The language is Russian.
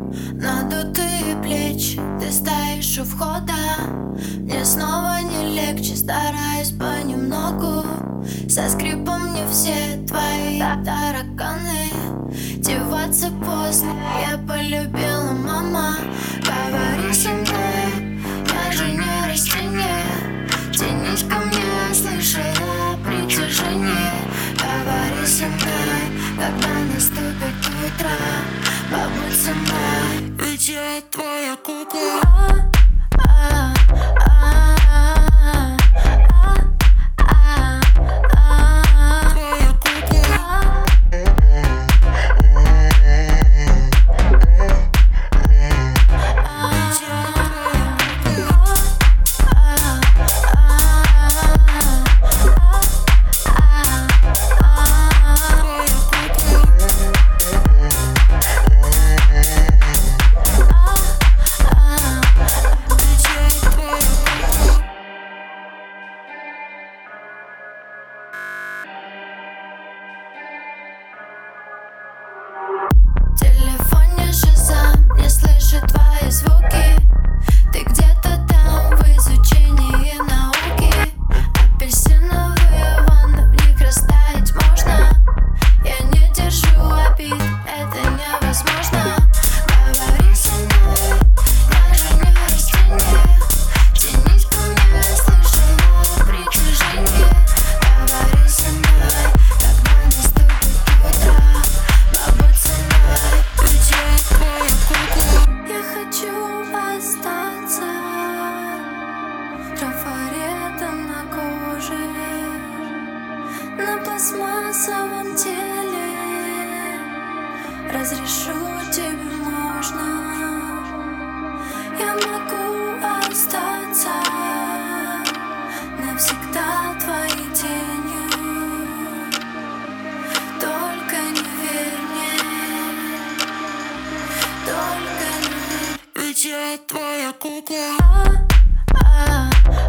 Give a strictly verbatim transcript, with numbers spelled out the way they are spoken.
Надутые плечи, ты стоишь у входа. Мне снова не легче, стараюсь понемногу. Со скрипом не все твои тараканы. Деваться поздно, я полюбила, мама. Говори со мной, я же не растение. Тянись ко мне, слышала притяжение. Говори со мной, когда наступит утро. Побудь со мной, ведь я твоя кукла. А, а, а, а, а, а, твоя кукла. В телефоне шазам не слышит твои звуки. Ты где-то там в изучении науки. Апельсиновые ванны, в них растаять можно. Я не держу обид, это невозможно. Говори со мной, я же не растение. Тянись ко мне, слышала притяжение. Говори со мной, когда наступит утро. Побудь со мной, ведь я твоя кукла. Я хочу остаться. Трафарета на коже, на пластмассовом теле. Разрешу тебе, можно. Я могу остаться навсегда твоей тенью. Только не верь мне, только не верь, ведь я твоя кукла. А, а,